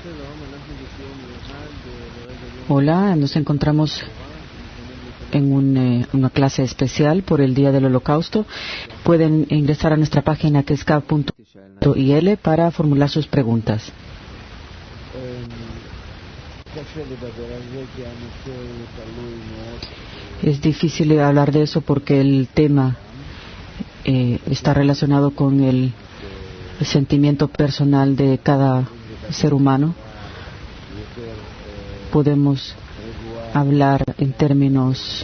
Hola, nos encontramos en una clase especial por el Día del Holocausto. Pueden ingresar a nuestra página que es kav.il para formular sus preguntas. Es difícil hablar de eso porque el tema está relacionado con el sentimiento personal de cada ser humano. Podemos hablar en términos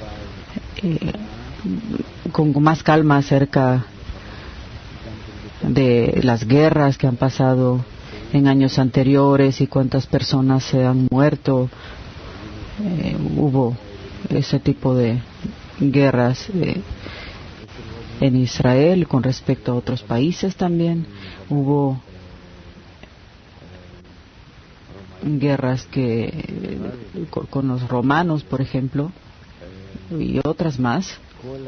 con más calma acerca de las guerras que han pasado en años anteriores y cuántas personas se han muerto. Hubo ese tipo de guerras en Israel con respecto a otros países también. Hubo guerras con los romanos, por ejemplo, y otras más.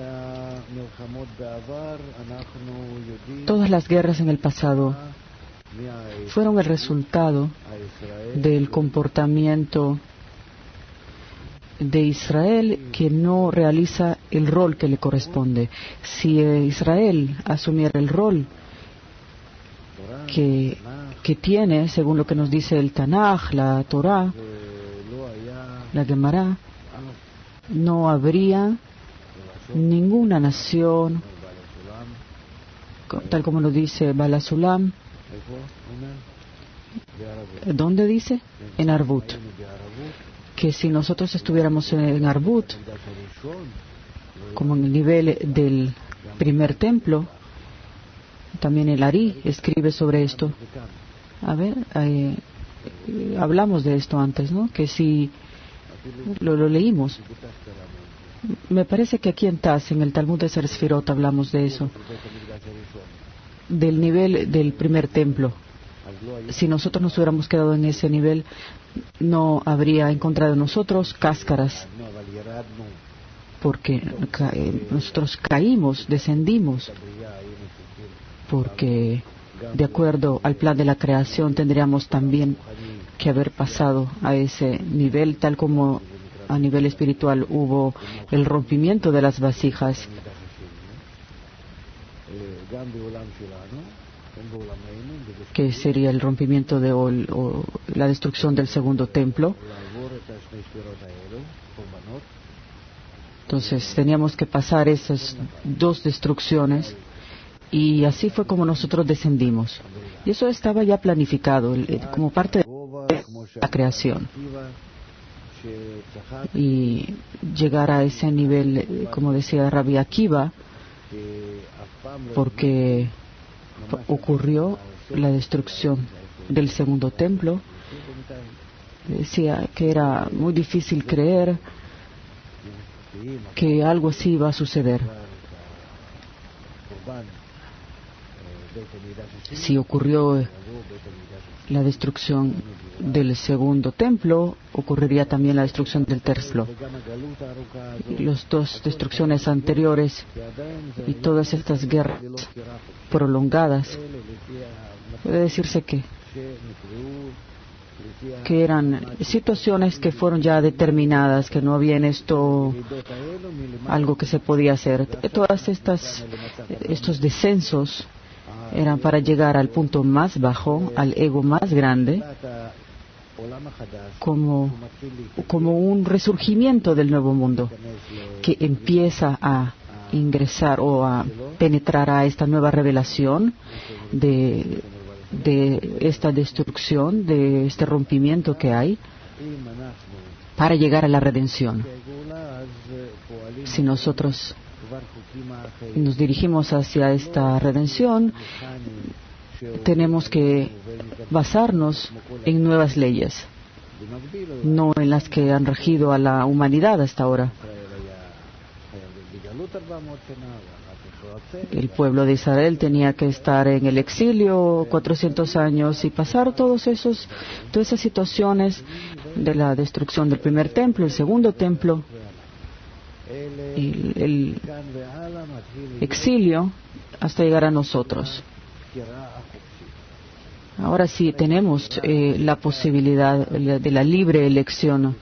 Todas las guerras en el pasado fueron el resultado del comportamiento de Israel, que no realiza el rol que le corresponde. Si Israel asumiera el rol que tiene, según lo que nos dice el Tanaj, la Torah, la Gemara, no habría ninguna nación, tal como lo dice Bala Sulam. ¿Dónde dice? En Arbut. Que si nosotros estuviéramos en Arbut, como en el nivel del primer templo, también el Ari escribe sobre esto. A ver, hablamos de esto antes, ¿no? Que si lo leímos. Me parece que aquí en Taz, en el Talmud de Sefer Sefirot, hablamos de eso. Del nivel del primer templo. Si nosotros nos hubiéramos quedado en ese nivel, no habría encontrado en nosotros cáscaras. Porque nosotros caímos, descendimos. Porque de acuerdo al plan de la creación tendríamos también que haber pasado a ese nivel, tal como a nivel espiritual hubo el rompimiento de las vasijas. Que sería el rompimiento o la destrucción del segundo templo. Entonces teníamos que pasar esas dos destrucciones. Y así fue como nosotros descendimos. Y eso estaba ya planificado como parte de la creación. Y llegar a ese nivel, como decía Rabbi Akiva, porque ocurrió la destrucción del segundo templo. Decía que era muy difícil creer que algo así iba a suceder. Si ocurrió la destrucción del segundo templo, ocurriría también la destrucción del templo. Las dos destrucciones anteriores y todas estas guerras prolongadas, puede decirse que eran situaciones que fueron ya determinadas, que no había en esto algo que se podía hacer. Todas estos descensos eran para llegar al punto más bajo, al ego más grande, como un resurgimiento del nuevo mundo que empieza a ingresar o a penetrar a esta nueva revelación de esta destrucción, de este rompimiento que hay, para llegar a la redención. Si nosotros nos dirigimos hacia esta redención, tenemos que basarnos en nuevas leyes, no en las que han regido a la humanidad hasta ahora. El pueblo de Israel tenía que estar en el exilio 400 años y pasar todas esas situaciones de la destrucción del primer templo, el segundo templo, el exilio, hasta llegar a nosotros. Ahora sí tenemos la posibilidad de la libre elección,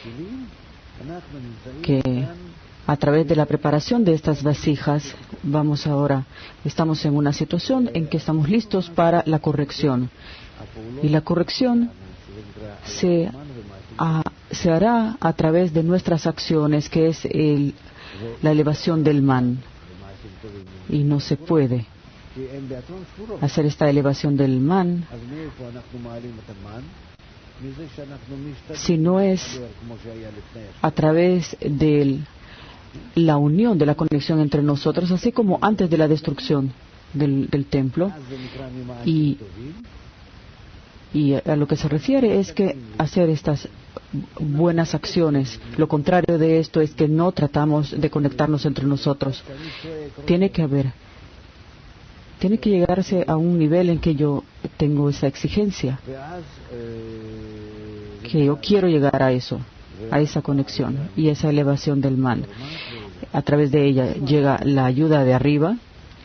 que a través de la preparación de estas vasijas estamos en una situación en que estamos listos para la corrección. Y la corrección se hará a través de nuestras acciones, que es la elevación del man. Y no se puede hacer esta elevación del man si no es a través de la unión, de la conexión entre nosotros, así como antes de la destrucción del templo. Y a lo que se refiere es que hacer estas buenas acciones. Lo contrario de esto es que no tratamos de conectarnos entre nosotros. Tiene que llegarse a un nivel en que yo tengo esa exigencia, que yo quiero llegar a eso, a esa conexión y esa elevación del man. A través de ella llega la ayuda de arriba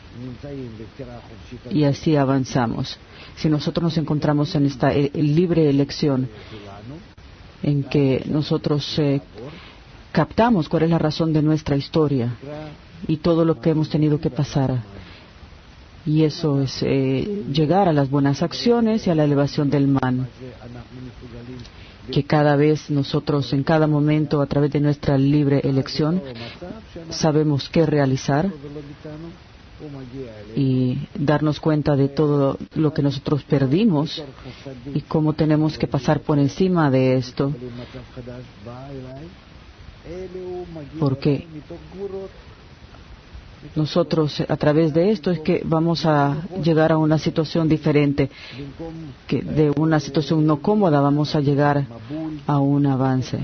y así avanzamos. Si nosotros nos encontramos en esta libre elección, en que nosotros captamos cuál es la razón de nuestra historia y todo lo que hemos tenido que pasar, y eso es llegar a las buenas acciones y a la elevación del man, que cada vez nosotros, en cada momento, a través de nuestra libre elección, sabemos qué realizar y darnos cuenta de todo lo que nosotros perdimos y cómo tenemos que pasar por encima de esto, porque nosotros a través de esto es que vamos a llegar a una situación diferente, que de una situación no cómoda vamos a llegar a un avance,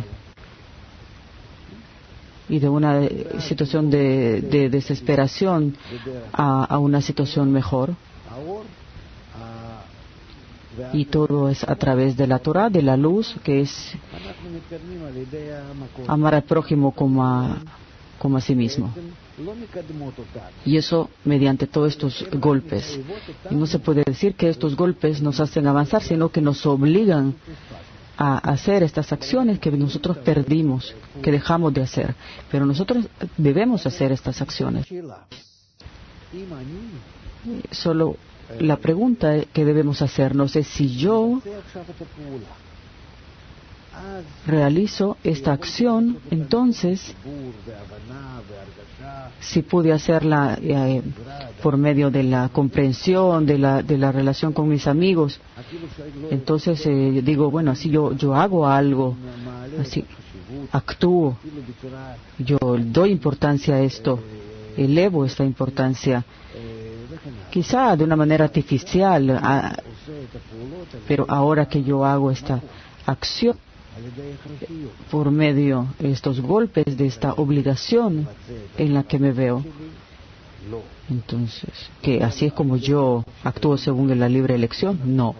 y de una situación de desesperación a una situación mejor. Y todo es a través de la Torah, de la luz, que es amar al prójimo como a sí mismo. Y eso mediante todos estos golpes. Y no se puede decir que estos golpes nos hacen avanzar, sino que nos obligan a hacer estas acciones que nosotros perdimos, que dejamos de hacer. Pero nosotros debemos hacer estas acciones. Solo la pregunta que debemos hacernos es si yo realizo esta acción, entonces, si pude hacerla por medio de la comprensión, de la relación con mis amigos, entonces digo, bueno, así yo hago algo, así actúo, yo doy importancia a esto, elevo esta importancia, quizá de una manera artificial, pero ahora que yo hago esta acción, por medio de estos golpes, de esta obligación en la que me veo, entonces, que así es como yo actúo según la libre elección, no.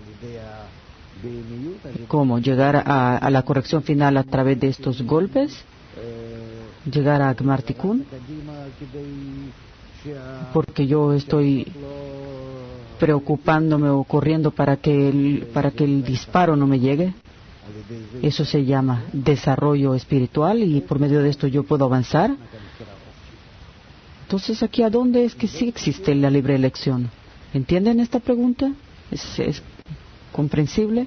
¿Cómo? ¿Llegar a la corrección final a través de estos golpes? ¿Llegar a Gmar Tikkun? Porque yo estoy preocupándome o corriendo para que el disparo no me llegue. Eso se llama desarrollo espiritual, y por medio de esto yo puedo avanzar. Entonces, ¿aquí a dónde es que sí existe la libre elección? ¿Entienden esta pregunta? ¿Es comprensible?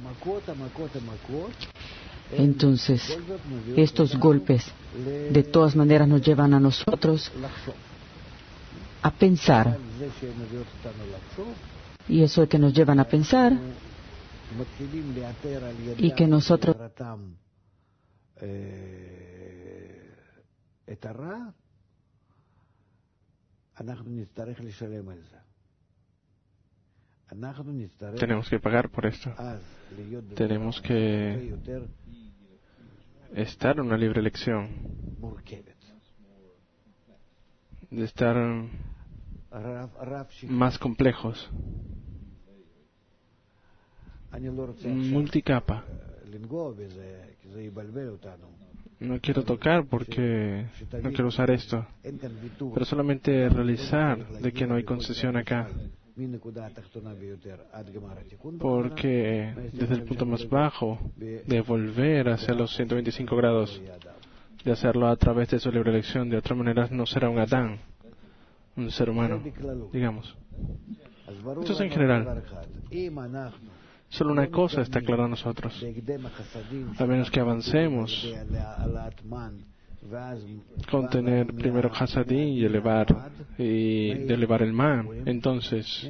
Entonces, estos golpes de todas maneras nos llevan a nosotros a pensar. Y eso es que nos llevan a pensar, y que nosotros tenemos que pagar por esto. Tenemos que estar en una libre elección, de estar más complejos, multicapa. No quiero tocar porque no quiero usar esto, pero solamente realizar de que no hay concesión acá. porque desde el punto más bajo de volver hacia los 125 grados, de hacerlo a través de su libre elección, de otra manera no será un Adán, un ser humano, digamos. Esto es en general. Solo una cosa está clara a nosotros: a menos que avancemos con tener primero Hasadí y elevar el man, entonces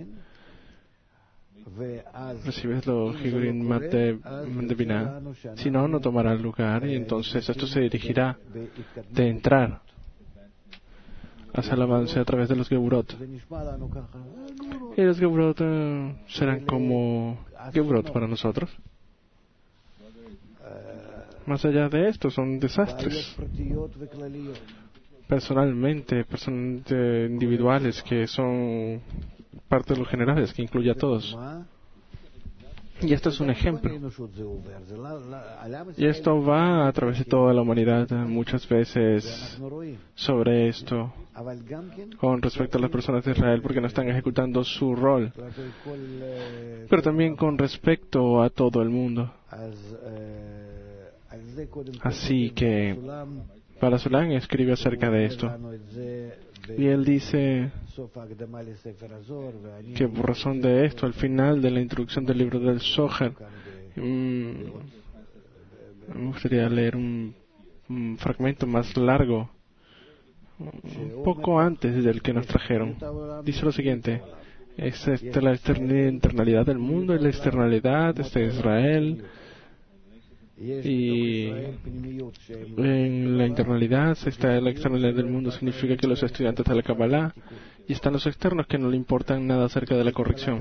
recibes lo Higurin Mate de Binah. Si no, no tomará lugar, y entonces esto se dirigirá de entrar hacia el avance a través de los Geburot. Y los Geburot serán como Geburot para nosotros. Más allá de esto, son desastres personalmente individuales, que son parte de los generales, que incluye a todos. Y esto es un ejemplo. Y esto va a través de toda la humanidad, muchas veces sobre esto, con respecto a las personas de Israel, porque no están ejecutando su rol, pero también con respecto a todo el mundo. Así que Balasulam escribe acerca de esto, y él dice que por razón de esto, al final de la introducción del libro del Zohar, me gustaría leer un fragmento más largo, un poco antes del que nos trajeron. Dice lo siguiente: es la externalidad del mundo, es la externalidad de Israel. Y en la internalidad está la externalidad del mundo. Significa que los estudiantes de la Kabbalah, y están los externos que no le importan nada acerca de la corrección.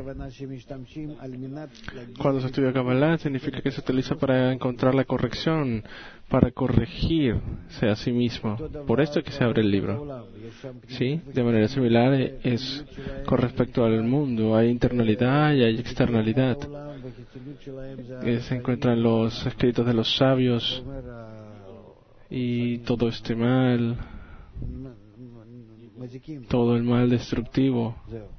Cuando se estudia Kabbalah, significa que se utiliza para encontrar la corrección, para corregirse a sí mismo. Por esto es que se abre el libro. Sí, de manera similar es con respecto al mundo. Hay internalidad y hay externalidad. Se encuentran los escritos de los sabios y todo este mal, todo el mal destructivo.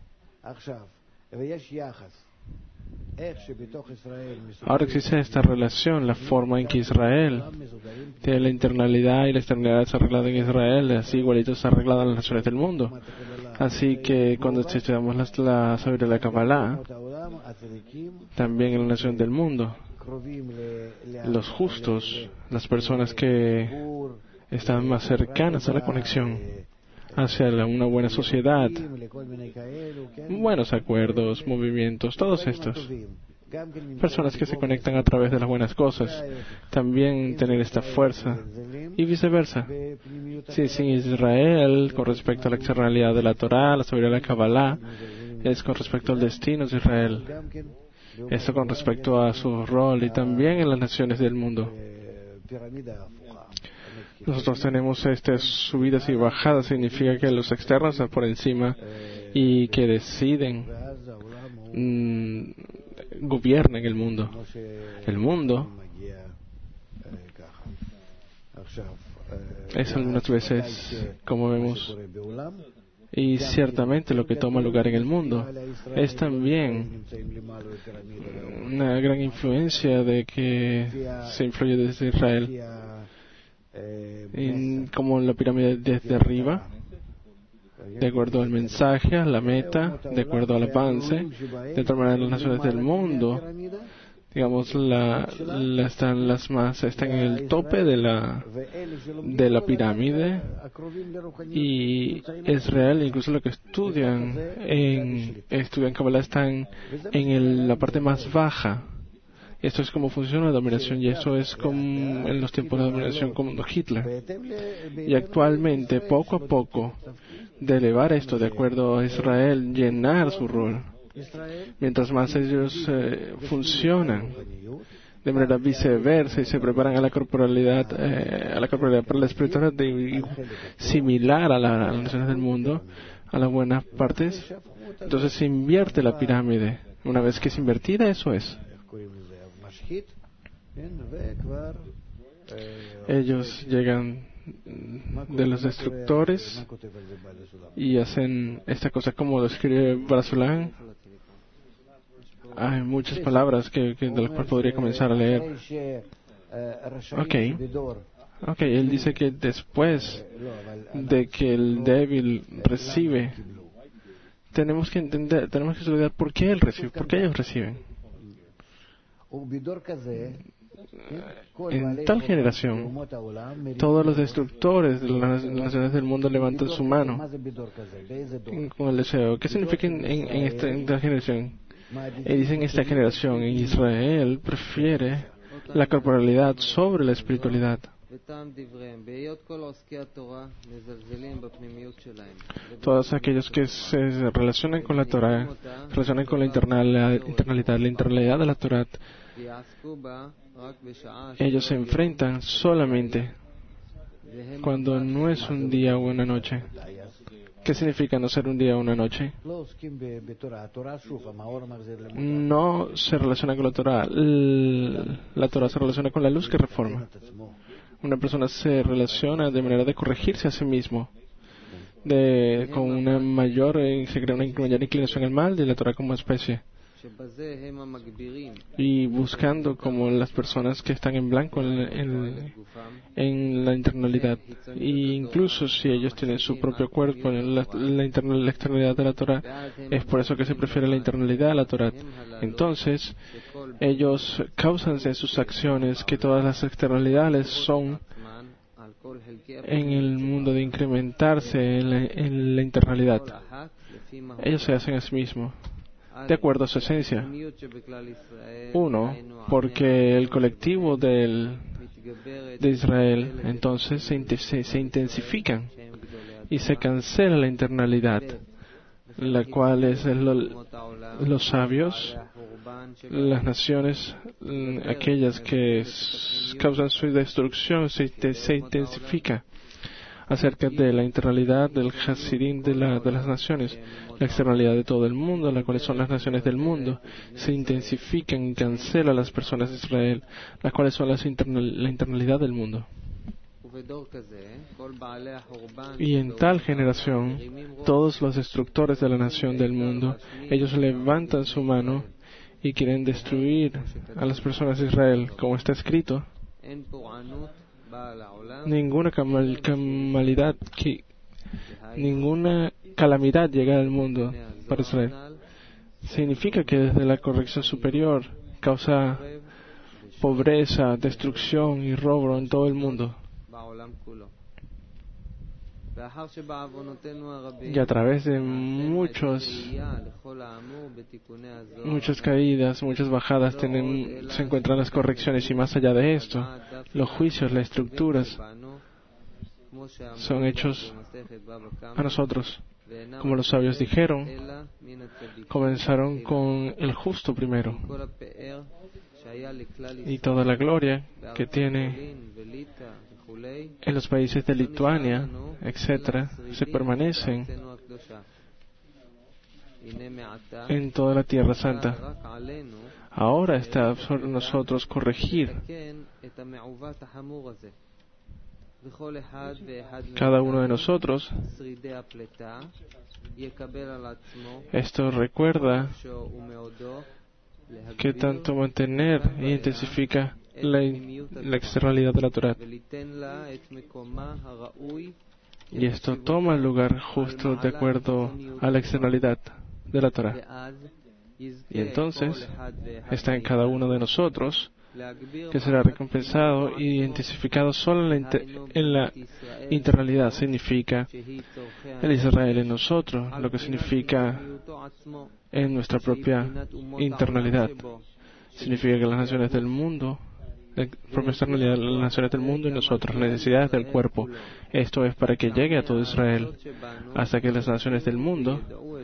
Ahora existe esta relación, la forma en que Israel tiene la internalidad y la externalidad es arreglada en Israel, así igualito está arreglada en las naciones del mundo. Así que cuando estudiamos la sabiduría de la Kabbalah, también en la nación del mundo, los justos, las personas que están más cercanas a la conexión hacia una buena sociedad, buenos acuerdos, movimientos, todos estos, personas que se conectan a través de las buenas cosas, también tener esta fuerza, y viceversa. Sí, sin Israel, con respecto a la externalidad de la Torah, la sabiduría de la Kabbalah, es con respecto al destino de Israel. Esto con respecto a su rol, y también en las naciones del mundo. Nosotros tenemos estas subidas y bajadas, significa que los externos están por encima y que deciden, gobiernan el mundo. El mundo es algunas veces, como vemos, y ciertamente lo que toma lugar en el mundo es también una gran influencia de que se influye desde Israel. Como la pirámide desde arriba, de acuerdo al mensaje, a la meta, de acuerdo al avance, de otra manera las naciones del mundo, digamos, están en el tope de la pirámide, y Israel, incluso lo que estudian Kabbalah, están en la parte más baja. Esto es como funciona la dominación, y eso es como en los tiempos de dominación como Hitler. Y actualmente, poco a poco, de elevar esto de acuerdo a Israel, llenar su rol. Mientras más ellos funcionan de manera viceversa y se preparan a la corporalidad para la espiritualidad similar a las naciones del mundo, a las buenas partes, entonces se invierte la pirámide. Una vez que es invertida, eso es. Ellos llegan de los destructores y hacen esta cosa como lo escribe Barasulán. Hay muchas palabras de las cuales podría comenzar a leer. Ok, él dice que después de que el débil recibe, tenemos que estudiar por qué él recibe, por qué ellos reciben. En tal generación, todos los destructores de las naciones del mundo levantan su mano con el deseo. ¿Qué significa en esta generación? Y dicen esta generación, en Israel prefiere la corporalidad sobre la espiritualidad. Todos aquellos que se relacionan con la Torah, se relacionan con la internalidad de la Torah, ellos se enfrentan solamente cuando no es un día o una noche. ¿Qué significa no ser un día o una noche? No se relaciona con la Torah. La Torah se relaciona con la luz que reforma. Una persona se relaciona de manera de corregirse a sí mismo, con una mayor inclinación al mal de la Torah como especie, y buscando como las personas que están en blanco en la internalidad. Y incluso si ellos tienen su propio cuerpo en la externalidad de la Torah, es por eso que se prefiere la internalidad a la Torah. Entonces ellos causan en sus acciones que todas las externalidades son en el mundo de incrementarse en la internalidad. Ellos se hacen a sí mismos de acuerdo a su esencia. Uno, porque el colectivo de Israel entonces se intensifican y se cancela la internalidad, la cual es los sabios, las naciones, aquellas que causan su destrucción, se intensifica acerca de la internalidad del Hasidim de las naciones, la externalidad de todo el mundo, las cuales son las naciones del mundo, se intensifican y cancela a las personas de Israel, las cuales son la internalidad del mundo. Y en tal generación, todos los destructores de la nación del mundo, ellos levantan su mano y quieren destruir a las personas de Israel, como está escrito. Ninguna calamidad llega al mundo para Israel. Significa que desde la corrección superior causa pobreza, destrucción y robo en todo el mundo. Y a través de muchas caídas, muchas bajadas, se encuentran las correcciones, y más allá de esto, los juicios, las estructuras son hechos a nosotros. Como los sabios dijeron, comenzaron con el justo primero, y toda la gloria que tiene en los países de Lituania, etc., se permanecen en toda la Tierra Santa. Ahora está sobre nosotros corregir cada uno de nosotros. Esto recuerda que tanto mantener e intensifica la externalidad de la Torah. Y esto toma el lugar justo de acuerdo a la externalidad de la Torah. Y entonces está en cada uno de nosotros, que será recompensado y intensificado solo en la internalidad. Significa el Israel en nosotros, lo que significa en nuestra propia internalidad. Significa que las naciones del mundo, la propia externalidad de las naciones del mundo y nosotros, las necesidades del cuerpo. Esto es para que llegue a todo Israel, hasta que las naciones del mundo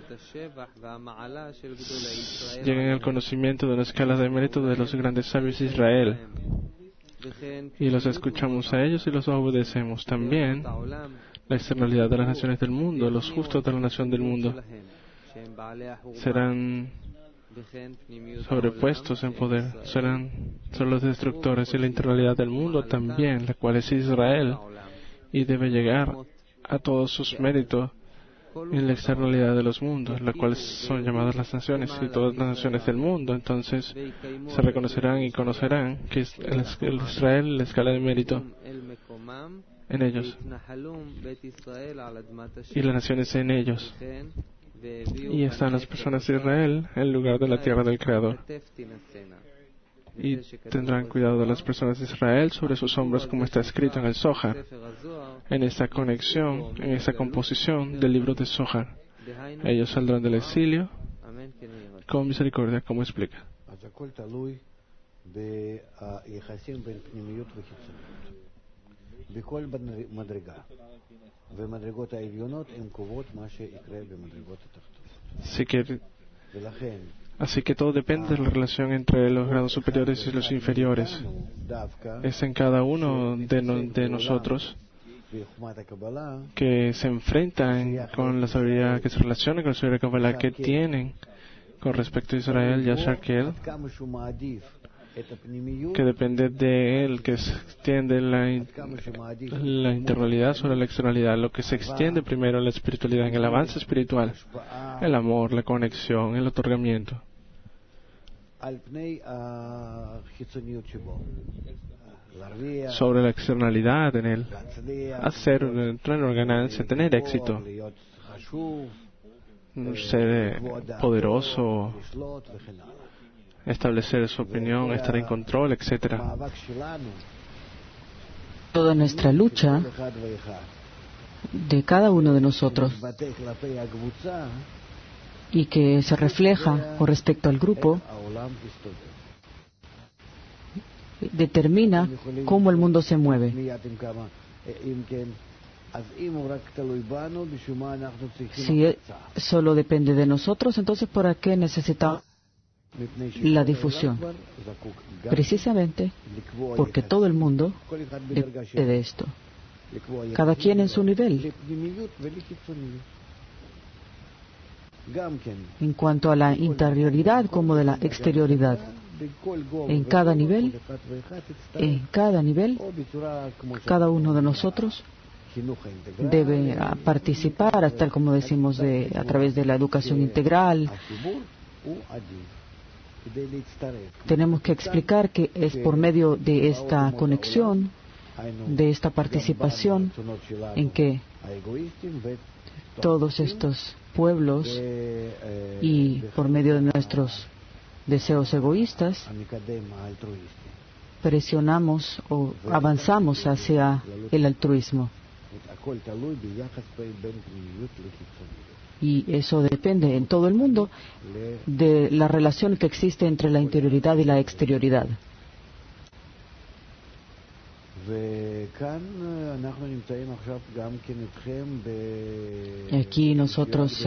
lleguen al conocimiento de la escala de mérito de los grandes sabios de Israel. Y los escuchamos a ellos y los obedecemos. También la externalidad de las naciones del mundo, los justos de la nación del mundo, serán sobrepuestos en poder, son los destructores, y la internalidad del mundo también, la cual es Israel, y debe llegar a todos sus méritos en la externalidad de los mundos, las cuales son llamadas las naciones, y todas las naciones del mundo entonces se reconocerán y conocerán que el Israel, la escala de mérito en ellos y las naciones en ellos, y están las personas de Israel en lugar de la tierra del Creador, y tendrán cuidado de las personas de Israel sobre sus hombros, como está escrito en el Zohar, en esta conexión, en esta composición del libro de Zohar. Ellos saldrán del exilio con misericordia, como explica. Así que todo depende de la relación entre los grados superiores y los inferiores. Es en cada uno de nosotros que se enfrentan con la sabiduría, que se relacionan con la sabiduría Kabbalah que tienen con respecto a Israel y a Sharkel, que depende de él, que se extiende la internalidad sobre la externalidad, lo que se extiende primero en la espiritualidad, en el avance espiritual, el amor, la conexión, el otorgamiento, sobre la externalidad en él, hacer, tener ganancia, tener éxito, ser poderoso, establecer su opinión, estar en control, etc. Toda nuestra lucha de cada uno de nosotros y que se refleja con respecto al grupo determina cómo el mundo se mueve. Si solo depende de nosotros, entonces ¿por qué necesitamos la difusión? Precisamente porque todo el mundo depende de esto, cada quien en su nivel. En cuanto a la interioridad como de la exterioridad, en cada nivel, cada uno de nosotros debe participar, tal como decimos, a través de la educación integral. Tenemos que explicar que es por medio de esta conexión, de esta participación, en que todos estos pueblos y por medio de nuestros deseos egoístas presionamos o avanzamos hacia el altruismo. Y eso depende en todo el mundo de la relación que existe entre la interioridad y la exterioridad. Aquí nosotros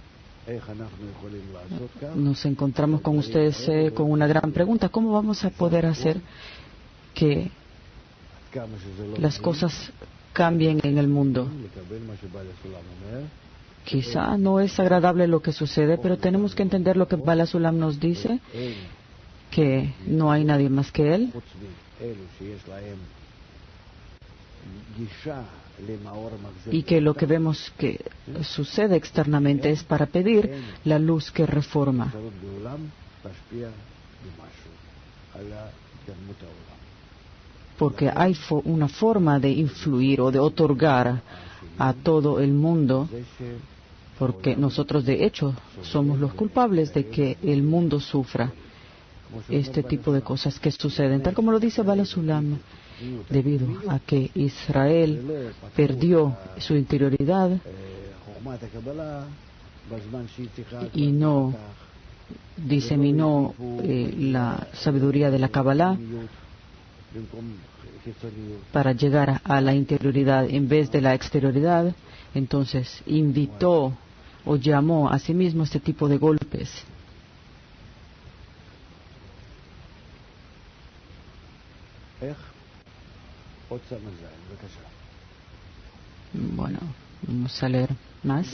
nos encontramos con ustedes con una gran pregunta. ¿Cómo vamos a poder hacer que las cosas cambien en el mundo? Quizá no es agradable lo que sucede, pero tenemos que entender lo que Bala Sulam nos dice, que no hay nadie más que él, y que lo que vemos que sucede externamente es para pedir la luz que reforma. Porque hay una forma de influir o de otorgar a todo el mundo, porque nosotros de hecho somos los culpables de que el mundo sufra este tipo de cosas que suceden, tal como lo dice Bala Sulam, debido a que Israel perdió su interioridad y no diseminó la sabiduría de la Kabbalah para llegar a la interioridad en vez de la exterioridad. Entonces invitó o llamó a sí mismo este tipo de golpes. Bueno, vamos a leer más.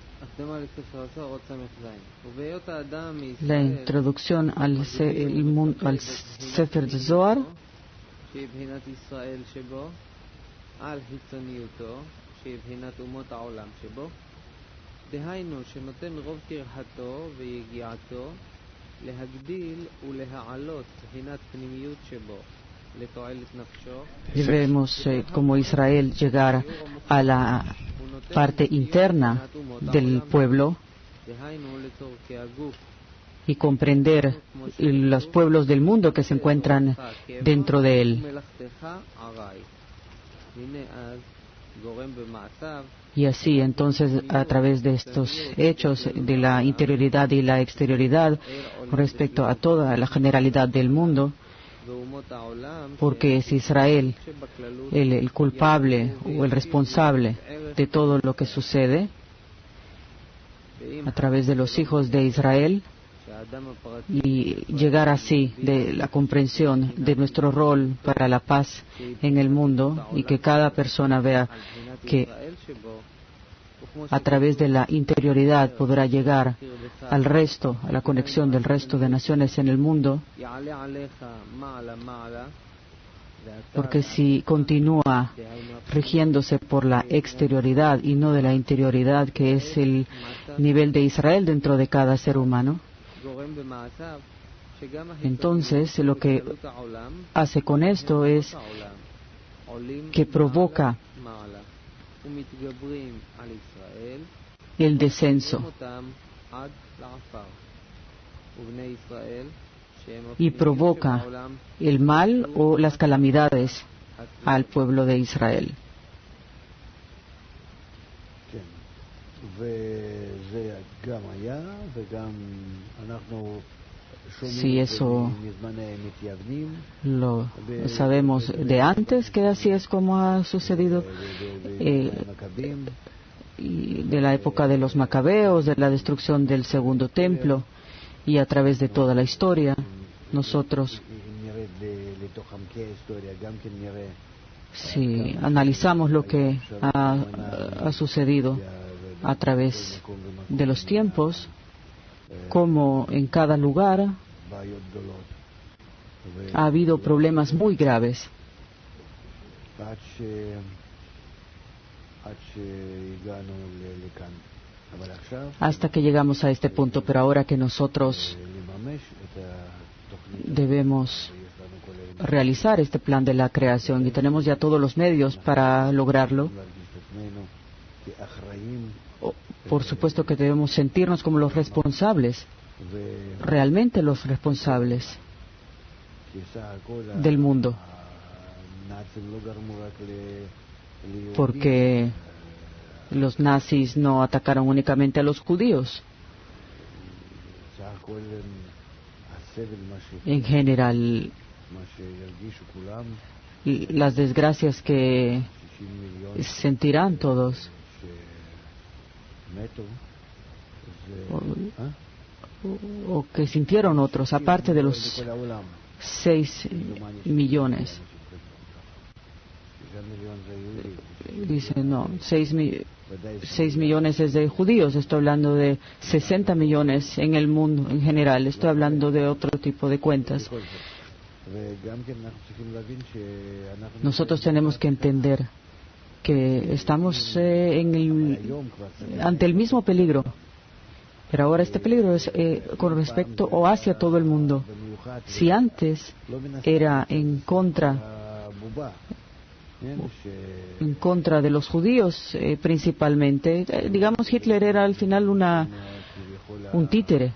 La introducción al Sefer Zohar Debemos, como Israel, llegar a la parte interna del pueblo y comprender los pueblos del mundo que se encuentran dentro de él. Y así, entonces, a través de estos hechos de la interioridad y la exterioridad respecto a toda la generalidad del mundo, porque es Israel el culpable o el responsable de todo lo que sucede, a través de los hijos de Israel, y llegar así de la comprensión de nuestro rol para la paz en el mundo, y que cada persona vea que a través de la interioridad podrá llegar al resto, a la conexión del resto de naciones en el mundo, porque si continúa rigiéndose por la exterioridad y no de la interioridad, que es el nivel de Israel dentro de cada ser humano, entonces lo que hace con esto es que provoca el descenso y provoca el mal o las calamidades al pueblo de Israel. Si eso lo sabemos de antes, que así es como ha sucedido, y de la época de los macabeos, de la destrucción del segundo templo, y a través de toda la historia, nosotros, si analizamos lo que ha sucedido a través de los tiempos, como en cada lugar ha habido problemas muy graves, hasta que llegamos a este punto. Pero ahora que nosotros debemos realizar este plan de la creación y tenemos ya todos los medios para lograrlo, por supuesto que debemos sentirnos como los responsables, realmente los responsables del mundo, porque los nazis no atacaron únicamente a los judíos. En general, las desgracias que sentirán todos, o que sintieron otros, aparte de los 6 millones. Dicen, no, 6 millones es de judíos. Estoy hablando de 60 millones en el mundo en general. Estoy hablando de otro tipo de cuentas. Nosotros tenemos que entender que estamos ante el mismo peligro, pero ahora este peligro es con respecto o hacia todo el mundo. Si antes era en contra de los judíos principalmente, digamos, Hitler era al final un títere.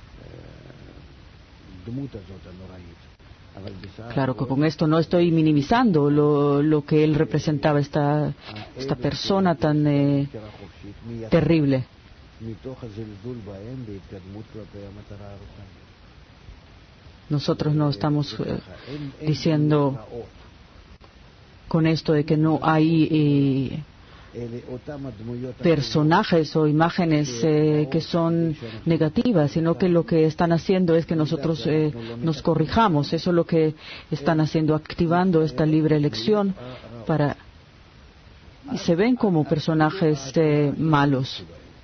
Claro que con esto no estoy minimizando lo que él representaba, esta persona tan terrible. Nosotros no estamos diciendo con esto de que no hay personajes o imágenes que son negativas, sino que lo que están haciendo es que nosotros nos corrijamos. Eso es lo que están haciendo, activando esta libre elección y se ven como personajes malos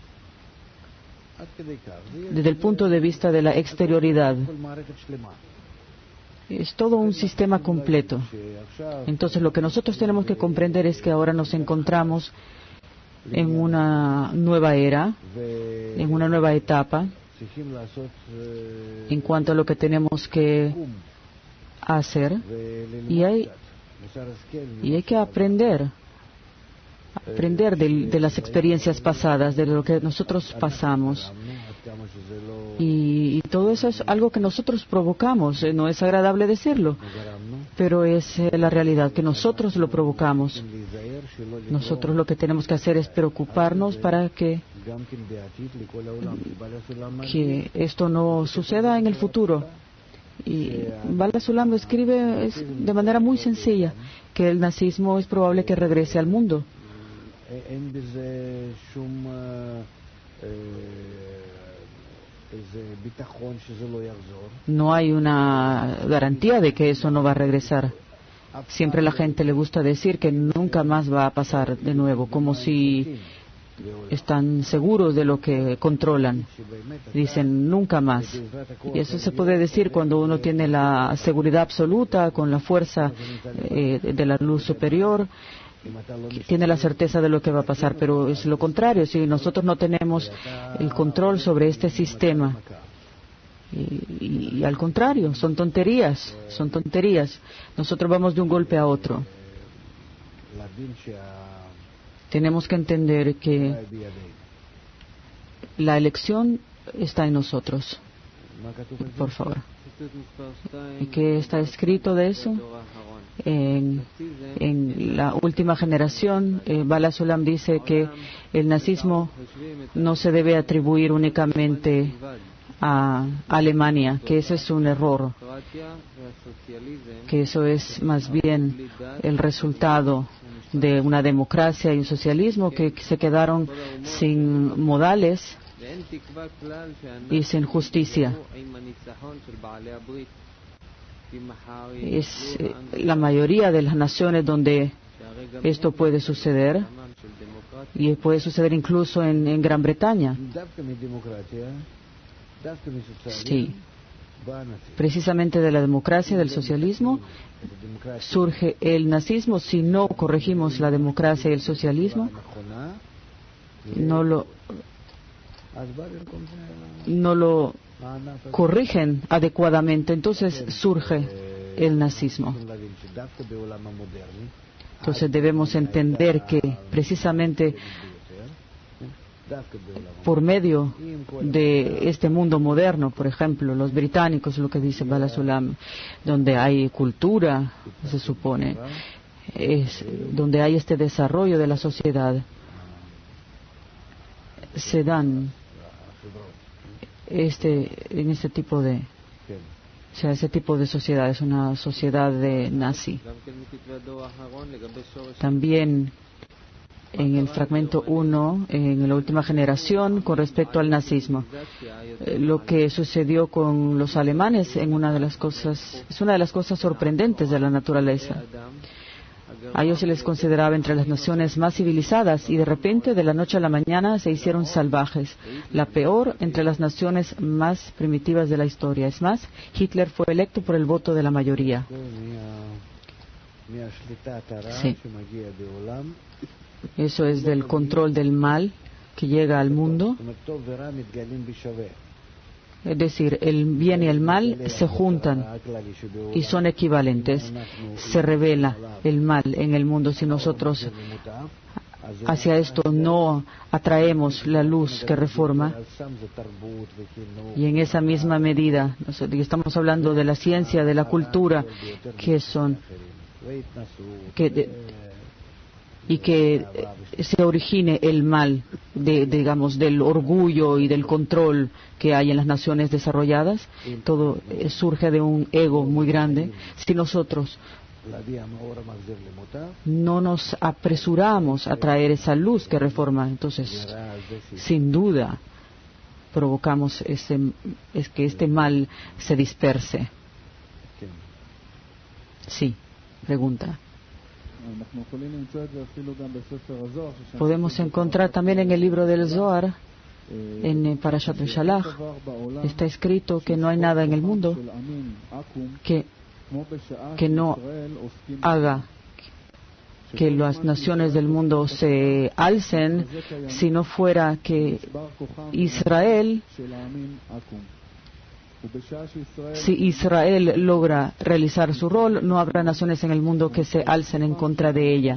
desde el punto de vista de la exterioridad. Es todo un sistema completo Entonces lo que nosotros tenemos que comprender es que ahora nos encontramos en una nueva era, en una nueva etapa, en cuanto a lo que tenemos que hacer, y hay que aprender de las experiencias pasadas, de lo que nosotros pasamos. Y todo eso es algo que nosotros provocamos. No es agradable decirlo, pero es la realidad, que nosotros lo provocamos. Nosotros lo que tenemos que hacer es preocuparnos para que esto no suceda en el futuro. Y Bala Sulam lo escribe de manera muy sencilla, que el nazismo es probable que regrese al mundo. No hay una garantía de que eso no va a regresar. Siempre a la gente le gusta decir que nunca más va a pasar de nuevo, como si están seguros de lo que controlan. Dicen nunca más. Y eso se puede decir cuando uno tiene la seguridad absoluta, con la fuerza de la luz superior, tiene la certeza de lo que va a pasar. Pero es lo contrario, si nosotros no tenemos el control sobre este sistema. Y al contrario, son tonterías. Nosotros vamos de un golpe a otro. Tenemos que entender que la elección está en nosotros. Por favor. ¿Y qué está escrito de eso? En la última generación, Bala Sulam dice que el nazismo no se debe atribuir únicamente a Alemania, que ese es un error, que eso es más bien el resultado de una democracia y un socialismo que se quedaron sin modales y sin justicia. Es la mayoría de las naciones donde esto puede suceder, y puede suceder incluso en Gran Bretaña. Sí. Precisamente de la democracia, del socialismo, surge el nazismo. Si no corregimos la democracia y el socialismo, no lo corrigen adecuadamente, entonces surge el nazismo. Entonces debemos entender que precisamente por medio de este mundo moderno, por ejemplo, los británicos, lo que dice Bala Sulam, donde hay cultura, se supone, es donde hay este desarrollo de la sociedad, se dan en este tipo de, o sea, ese tipo de sociedad es una sociedad de nazi. También en el fragmento 1, en la última generación, con respecto al nazismo, lo que sucedió con los alemanes es una de las cosas sorprendentes de la naturaleza. A ellos se les consideraba entre las naciones más civilizadas y de repente, de la noche a la mañana, se hicieron salvajes, la peor entre las naciones más primitivas de la historia. Es más, Hitler fue electo por el voto de la mayoría. Sí. Eso es del control del mal que llega al mundo. Es decir, el bien y el mal se juntan y son equivalentes. Se revela el mal en el mundo si nosotros hacia esto no atraemos la luz que reforma. Y en esa misma medida, estamos hablando de la ciencia, de la cultura, que se origine el mal, digamos, del orgullo y del control que hay en las naciones desarrolladas. Todo surge de un ego muy grande. Si nosotros no nos apresuramos a traer esa luz que reforma, entonces, sin duda, provocamos que este mal se disperse. Sí, pregunta. Podemos encontrar también en el libro del Zohar, en Parashat Shalach, está escrito que no hay nada en el mundo que que no haga que las naciones del mundo se alcen, si no fuera que Israel, si Israel logra realizar su rol, no habrá naciones en el mundo que se alcen en contra de ella.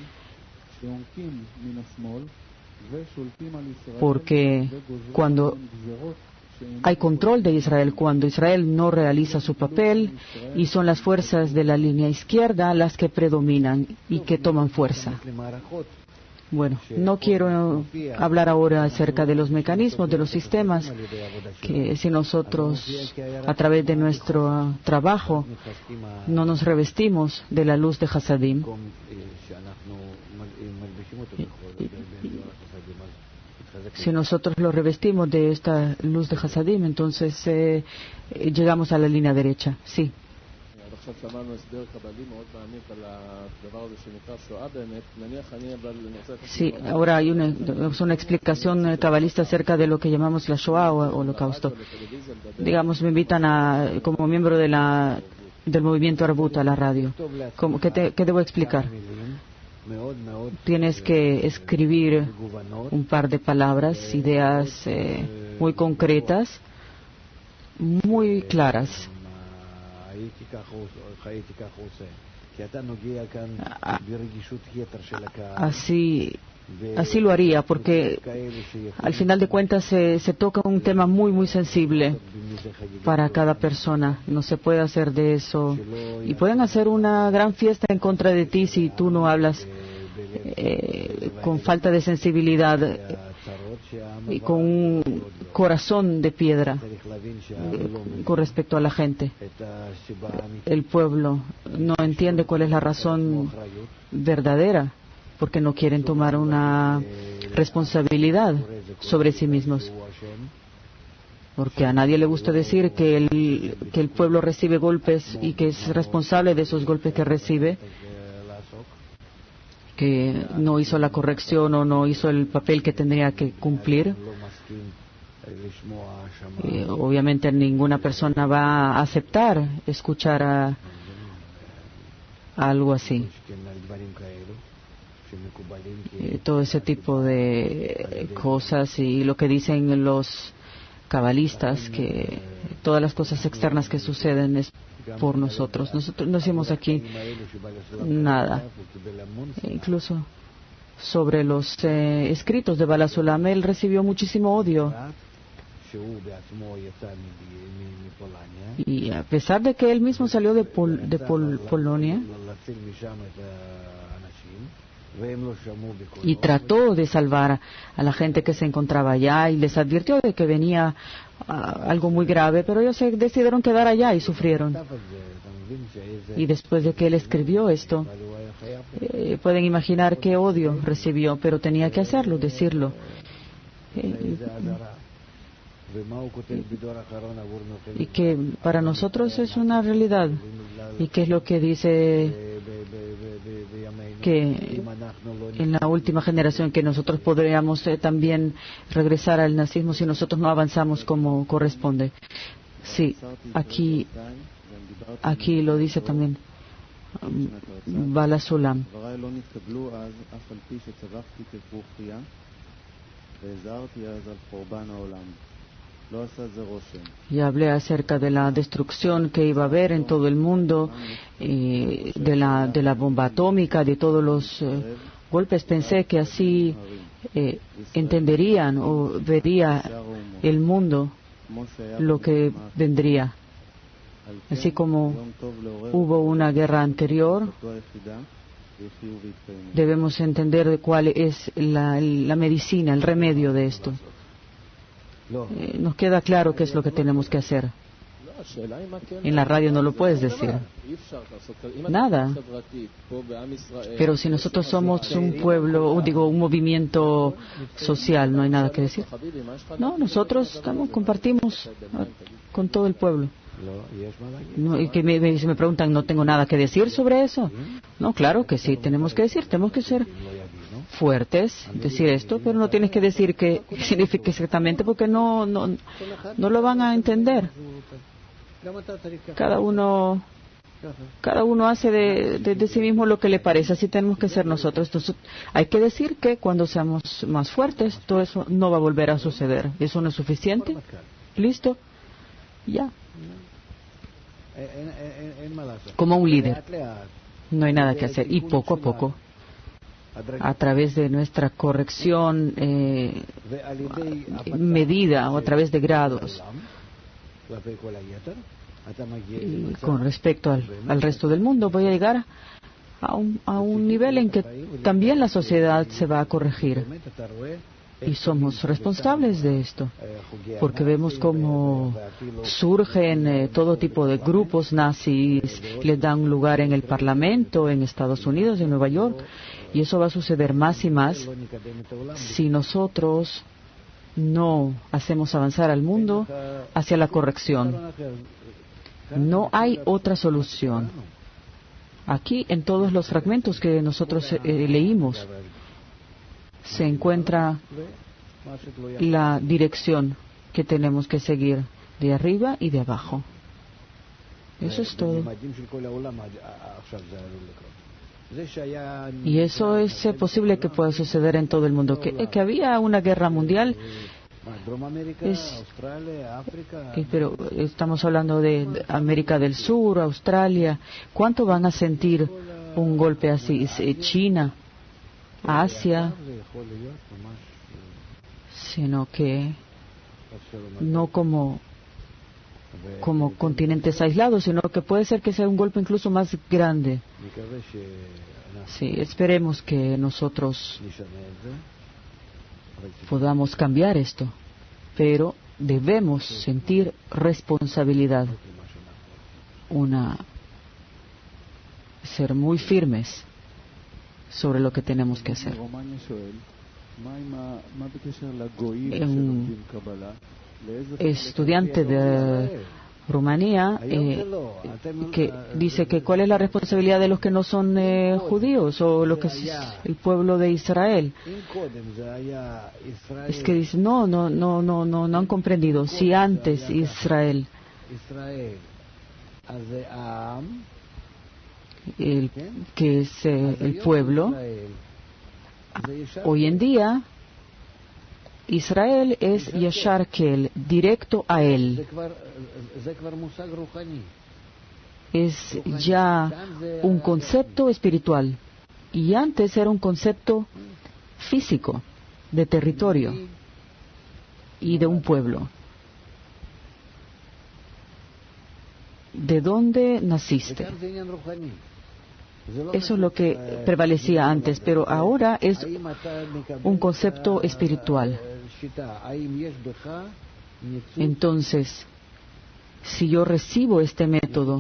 Porque cuando hay control de Israel, cuando Israel no realiza su papel, y son las fuerzas de la línea izquierda las que predominan y que toman fuerza. Bueno, no quiero hablar ahora acerca de los mecanismos, de los sistemas, que si nosotros a través de nuestro trabajo no nos revestimos de la luz de Hasadim, si nosotros lo revestimos de esta luz de Hasadim, entonces llegamos a la línea derecha. Sí. Sí, ahora hay una explicación cabalista acerca de lo que llamamos la Shoah o Holocausto. Digamos, me invitan como miembro del movimiento Arbut a la radio. ¿Qué debo explicar? Tienes que escribir un par de palabras, ideas muy concretas, muy claras. Así lo haría, porque al final de cuentas se toca un tema muy, muy sensible para cada persona. No se puede hacer de eso. Y pueden hacer una gran fiesta en contra de ti si tú no hablas con falta de sensibilidad y con un corazón de piedra con respecto a la gente. El pueblo no entiende cuál es la razón verdadera, porque no quieren tomar una responsabilidad sobre sí mismos. Porque a nadie le gusta decir que el pueblo recibe golpes y que es responsable de esos golpes que recibe, que no hizo la corrección o no hizo el papel que tendría que cumplir. Obviamente ninguna persona va a aceptar escuchar a algo así. Todo ese tipo de cosas y lo que dicen los cabalistas, que todas las cosas externas que suceden es por nosotros. Nosotros no hicimos aquí nada. Incluso sobre los escritos de Bala Sulam, él recibió muchísimo odio. Y a pesar de que él mismo salió de Polonia y trató de salvar a la gente que se encontraba allá y les advirtió de que venía algo muy grave, pero ellos se decidieron quedar allá y sufrieron. Y después de que él escribió esto, pueden imaginar qué odio recibió, pero tenía que hacerlo, decirlo. Y que para nosotros es una realidad. ¿Y qué es lo que dice? Que en la última generación que nosotros podríamos también regresar al nazismo si nosotros no avanzamos como corresponde. Sí, aquí lo dice también Bala Sulam. Y hablé acerca de la destrucción que iba a haber en todo el mundo, de la bomba atómica, de todos los golpes. Pensé que así entenderían o vería el mundo lo que vendría. Así como hubo una guerra anterior, debemos entender cuál es la medicina, el remedio de esto. Nos queda claro qué es lo que tenemos que hacer. En la radio no lo puedes decir. Nada. Pero si nosotros somos un pueblo, un movimiento social, no hay nada que decir. No, nosotros compartimos con todo el pueblo. No, y que si me preguntan, ¿no tengo nada que decir sobre eso? No, claro que sí, tenemos que decir, tenemos que ser fuertes, decir esto, pero no tienes que decir qué significa exactamente, porque no lo van a entender. Cada uno Cada uno hace de sí mismo lo que le parece, así tenemos que ser nosotros. Entonces, hay que decir que cuando seamos más fuertes, todo eso no va a volver a suceder. ¿Eso no es suficiente? ¿Listo? Ya. Como un líder. No hay nada que hacer. Y poco a poco, a través de nuestra corrección medida o a través de grados, y con respecto al resto del mundo, voy a llegar a un nivel en que también la sociedad se va a corregir. Y somos responsables de esto, porque vemos cómo surgen todo tipo de grupos nazis, les dan un lugar en el Parlamento, en Estados Unidos, en Nueva York, y eso va a suceder más y más si nosotros no hacemos avanzar al mundo hacia la corrección. No hay otra solución. Aquí, en todos los fragmentos que nosotros leímos, se encuentra la dirección que tenemos que seguir de arriba y de abajo. Eso es todo. Y eso es posible que pueda suceder en todo el mundo. Que había una guerra mundial, pero estamos hablando de América del Sur, Australia. ¿Cuánto van a sentir un golpe así? China, Asia, sino que no como continentes aislados, sino que puede ser que sea un golpe incluso más grande. Sí, esperemos que nosotros podamos cambiar esto, pero debemos sentir responsabilidad, ser muy firmes sobre lo que tenemos que hacer. Un estudiante de Rumanía que dice que cuál es la responsabilidad de los que no son judíos o lo que es el pueblo de Israel. Es que dice no han comprendido. Si antes Israel, que es el pueblo, hoy en día Israel es Yashar Kel, directo a él. Es ya un concepto espiritual. Y antes era un concepto físico, de territorio y de un pueblo. ¿De dónde naciste? Eso es lo que prevalecía antes, pero ahora es un concepto espiritual. Entonces, si yo recibo este método,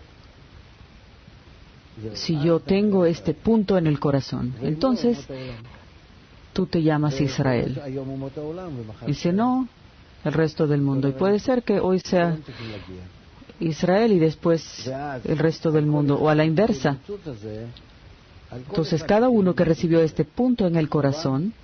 si yo tengo este punto en el corazón, entonces tú te llamas Israel. Dice, no, el resto del mundo. Y puede ser que hoy sea Israel y después el resto del mundo, o a la inversa. Entonces, cada uno que recibió este punto en el corazón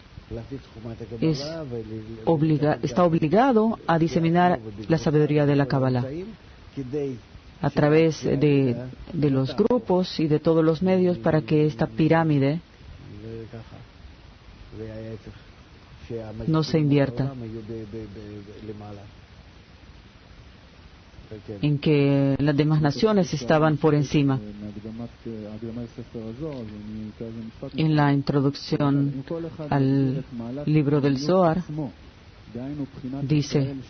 está obligado a diseminar la sabiduría de la Kabbalah a través de los grupos y de todos los medios para que esta pirámide no se invierta, en que las demás naciones estaban por encima. En la introducción al libro del Zohar dice,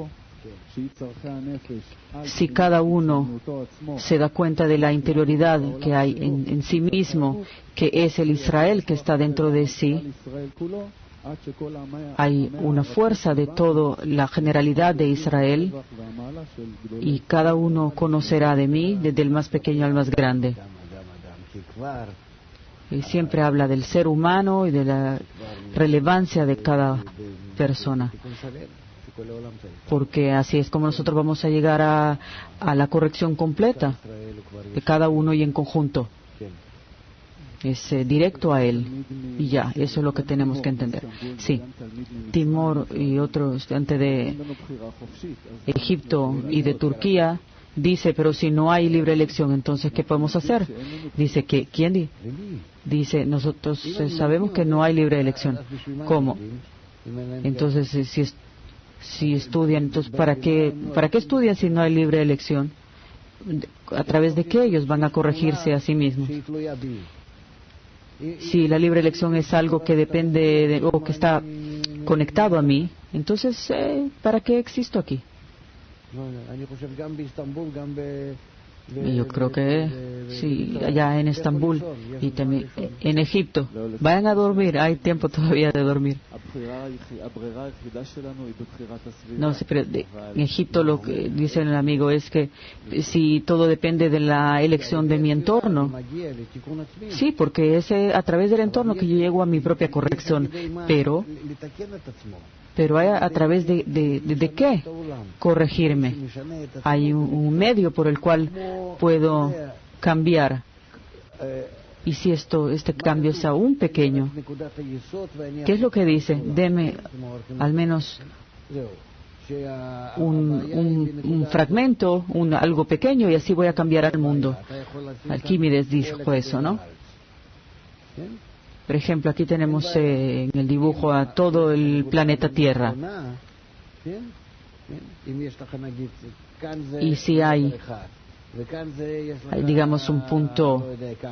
si cada uno se da cuenta de la interioridad que hay en sí mismo, que es el Israel que está dentro de sí, hay una fuerza de toda la generalidad de Israel y cada uno conocerá de mí, desde el más pequeño al más grande. Y siempre habla del ser humano y de la relevancia de cada persona, porque así es como nosotros vamos a llegar a la corrección completa de cada uno y en conjunto. Es directo a él y ya, eso es lo que tenemos que entender. Sí, Timor y otro estudiante de Egipto y de Turquía dice, pero si no hay libre elección, entonces ¿qué podemos hacer? Dice que, ¿quién dice? Nosotros sabemos que no hay libre elección. ¿Cómo? Entonces, si estudian, entonces ¿para qué estudian si no hay libre elección? ¿A través de qué ellos van a corregirse a sí mismos? Si la libre elección es algo que depende o que está conectado a mí, entonces ¿para qué existo aquí? Y yo creo que sí, allá en Estambul y también en Egipto. Vayan a dormir, hay tiempo todavía de dormir. No sé, pero en Egipto lo que dice el amigo es que si todo depende de la elección de mi entorno. Sí, porque es a través del entorno que yo llego a mi propia corrección. Pero hay a través de qué corregirme. Hay un medio por el cual puedo cambiar. Y si este cambio es aún pequeño, ¿qué es lo que dice? Deme al menos un fragmento, algo pequeño, y así voy a cambiar al mundo. Alquímedes dijo eso, ¿no? Por ejemplo, aquí tenemos en el dibujo a todo el planeta Tierra. Y si hay, digamos, un punto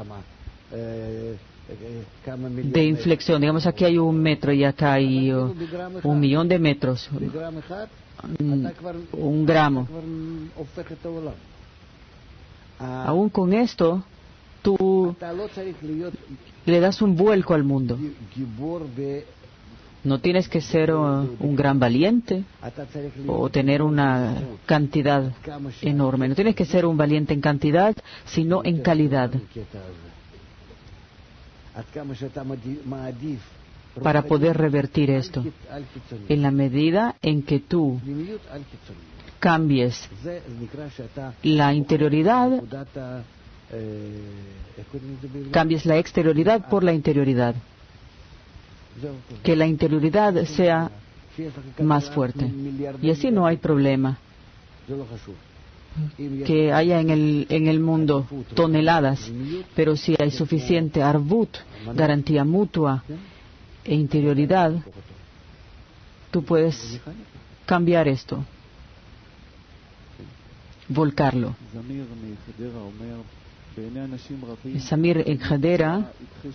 de inflexión, digamos, aquí hay 1 metro y acá hay 1.000.000 de metros, 1 gramo. Aún con esto, tú le das un vuelco al mundo. No tienes que ser un gran valiente o tener una cantidad enorme. No tienes que ser un valiente en cantidad, sino en calidad. Para poder revertir esto, en la medida en que tú cambies la interioridad, cambies la exterioridad por la interioridad. Que la interioridad sea más fuerte. Y así no hay problema. Que haya en el mundo toneladas, pero si hay suficiente arbut, garantía mutua e interioridad, tú puedes cambiar esto, volcarlo. Samir en Hadera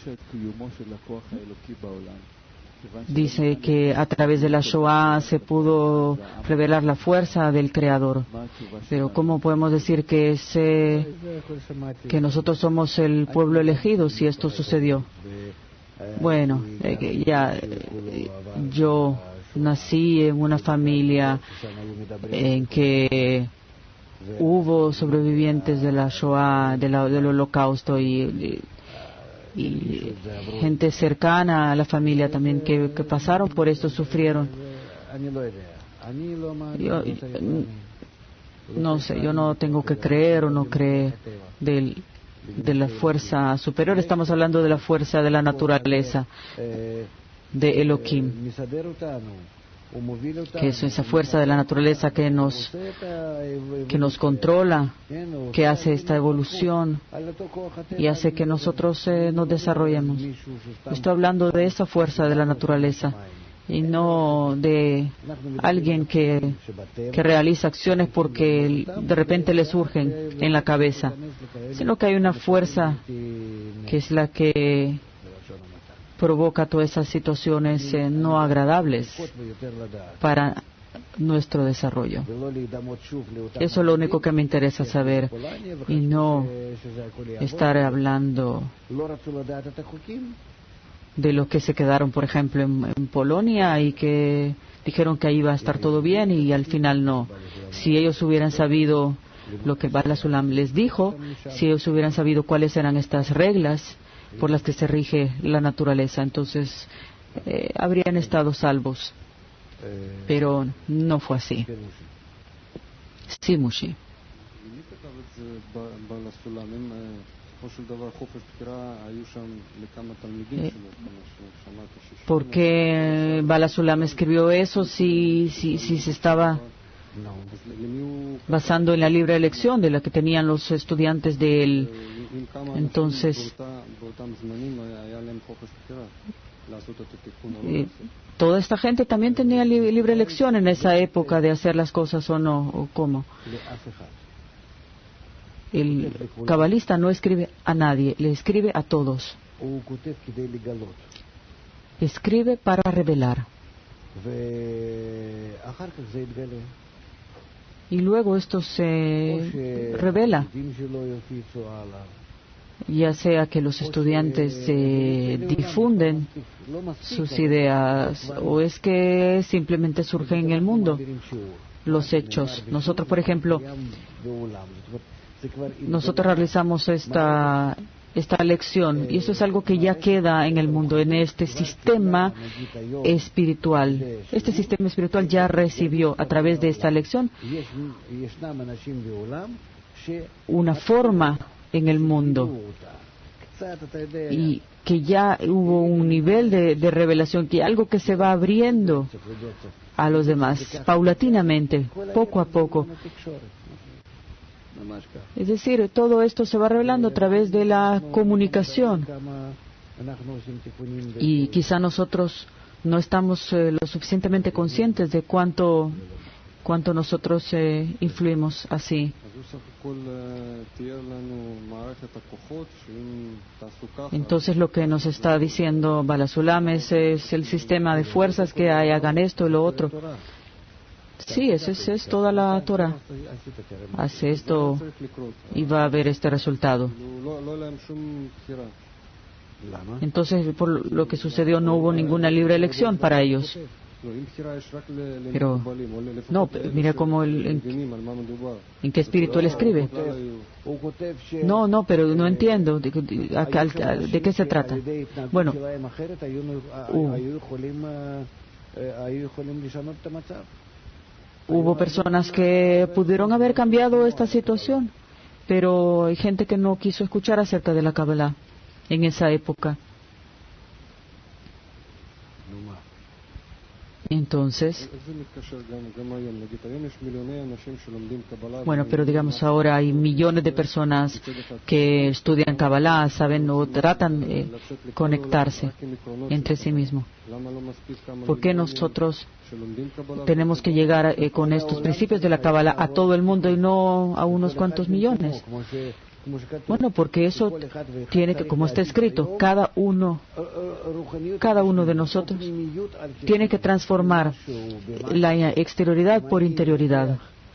dice que a través de la Shoah se pudo revelar la fuerza del Creador. Pero ¿cómo podemos decir que nosotros somos el pueblo elegido si esto sucedió? Bueno, yo nací en una familia en que hubo sobrevivientes de la Shoah, del Holocausto y gente cercana a la familia también que pasaron por esto, sufrieron. No sé, yo no tengo que creer o no creer de la fuerza superior. Estamos hablando de la fuerza de la naturaleza, de Elohim, que es esa fuerza de la naturaleza que nos controla, que hace esta evolución y hace que nosotros nos desarrollemos. Estoy hablando de esa fuerza de la naturaleza y no de alguien que realiza acciones porque de repente le surgen en la cabeza, sino que hay una fuerza que es la que provoca todas esas situaciones no agradables para nuestro desarrollo. Eso es lo único que me interesa saber y no estar hablando de los que se quedaron, por ejemplo, en Polonia y que dijeron que ahí iba a estar todo bien y al final no. Si ellos hubieran sabido lo que Bala Sulam les dijo, si ellos hubieran sabido cuáles eran estas reglas por las que se rige la naturaleza, entonces habrían estado salvos. Pero no fue así. Sí, Mushi. ¿Por qué Bala Sulam escribió eso si se estaba basando en la libre elección de la que tenían los estudiantes de él. Entonces, toda esta gente también tenía libre elección en esa época de hacer las cosas o no, o cómo. El cabalista no escribe a nadie, le escribe a todos. Escribe para revelar. Y luego esto se revela, ya sea que los estudiantes difunden sus ideas o es que simplemente surgen en el mundo los hechos. Nosotros, por ejemplo, nosotros realizamos esta lección y eso es algo que ya queda en el mundo, en este sistema espiritual. Este sistema espiritual ya recibió a través de esta lección una forma en el mundo y que ya hubo un nivel de revelación, que algo que se va abriendo a los demás paulatinamente, poco a poco. Es decir, todo esto se va revelando a través de la comunicación y quizá nosotros no estamos lo suficientemente conscientes de cuánto nosotros influimos así. Entonces lo que nos está diciendo Balasulam es el sistema de fuerzas que hay, hagan esto y lo otro. Sí, esa es toda la Torah. Hace esto y va a haber este resultado. Entonces, por lo que sucedió, no hubo ninguna libre elección para ellos. Pero, no, mira cómo en qué espíritu él escribe. No, pero no entiendo de qué se trata. Bueno, hubo personas que pudieron haber cambiado esta situación, pero hay gente que no quiso escuchar acerca de la Kabbalah en esa época. Entonces, bueno, pero digamos ahora hay millones de personas que estudian Kabbalah, saben o tratan de conectarse entre sí mismos. ¿Por qué nosotros tenemos que llegar con estos principios de la Kabbalah a todo el mundo y no a unos cuantos millones? Bueno, porque eso tiene que, como está escrito, cada uno de nosotros tiene que transformar la exterioridad por interioridad,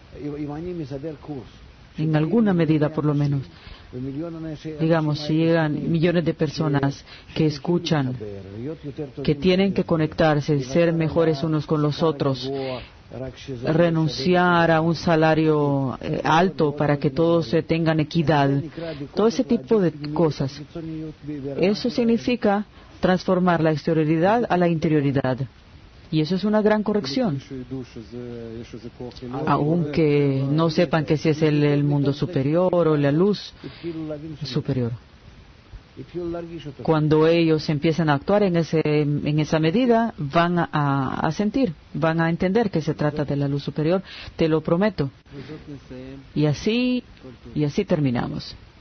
en alguna medida por lo menos. Digamos, si llegan millones de personas que escuchan, que tienen que conectarse, ser mejores unos con los otros, renunciar a un salario alto para que todos tengan equidad, todo ese tipo de cosas. Eso significa transformar la exterioridad a la interioridad. Y eso es una gran corrección. Aunque no sepan que si es el mundo superior o la luz superior. Cuando ellos empiezan a actuar en esa medida, van a sentir, van a entender que se trata de la luz superior, te lo prometo. Y así terminamos.